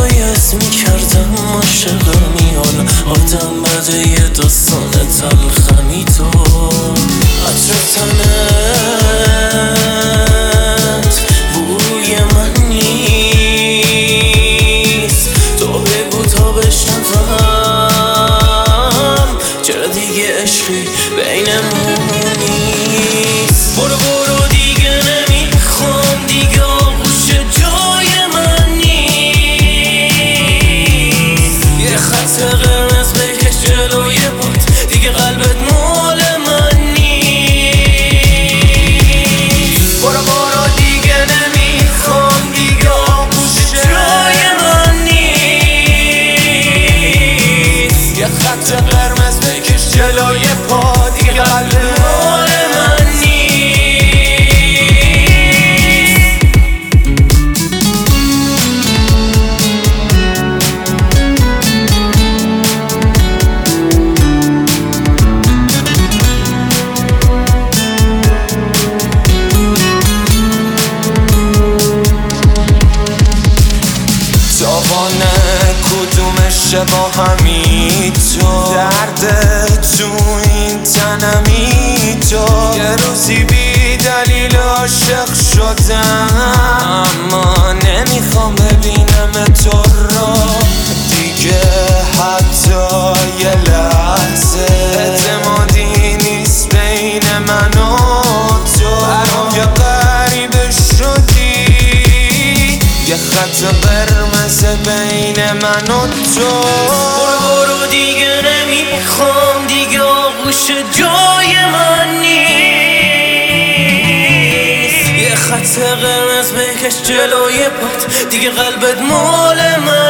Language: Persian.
باید میکردم عاشقمی، حالا آدم بده یه داستان تلخمی تو عطر تنت بوی من نیست، تو بگو تا بشنوم چرا دیگه عشقی بینمون نیست. برو برو دیگه نمیخوام، دیگه آغوش جای من نیست، یه خط قرمز بکش جلوی پات، دیگه قلبت مال من نیست. برو برو دیگه نمیخوام، دیگه آغوش جای من نیست، یه خط قرمز بکش جلوی پات، دیگه قلبت مال من نیست. تابانه کدومشه با همی تو، درد تو این تنمی تو، یه روزی بی دلیل عاشق شدم، اما نمیخوام ببینم تو رو دیگه حتی یه لحظه، اعتمادی نیست بین من و تو، برام یه غریبه شدی، یه خط قرمز بین من و تو. برو برو دیگه نمیخوام، دیگه آغوش جای من نیست، یه خط قرمز بکش جلوی پات، دیگه قلبت مال من